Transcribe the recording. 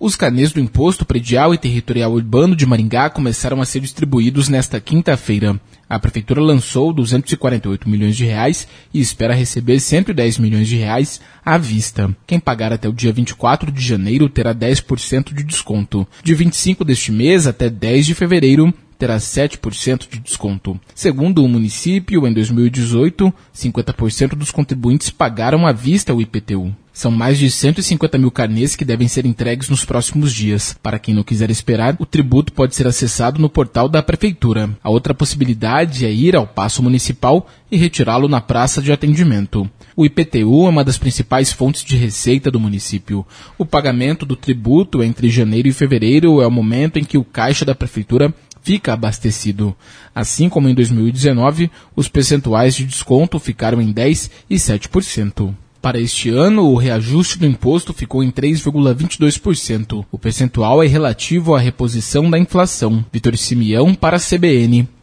Os carnês do Imposto Predial e Territorial Urbano de Maringá começaram a ser distribuídos nesta quinta-feira. A Prefeitura lançou R$ 248 milhões e espera receber R$ 110 milhões à vista. Quem pagar até o dia 24 de janeiro terá 10% de desconto. De 25 deste mês até 10 de fevereiro, terá 7% de desconto. Segundo o município, em 2018, 50% dos contribuintes pagaram à vista o IPTU. São mais de 150 mil carnês que devem ser entregues nos próximos dias. Para quem não quiser esperar, o tributo pode ser acessado no portal da Prefeitura. A outra possibilidade é ir ao Paço Municipal e retirá-lo na praça de atendimento. O IPTU é uma das principais fontes de receita do município. O pagamento do tributo entre janeiro e fevereiro é o momento em que o caixa da Prefeitura fica abastecido. Assim como em 2019, os percentuais de desconto ficaram em 10% e 7%. Para este ano, o reajuste do imposto ficou em 3,22%. O percentual é relativo à reposição da inflação. Vitor Simeão para a CBN.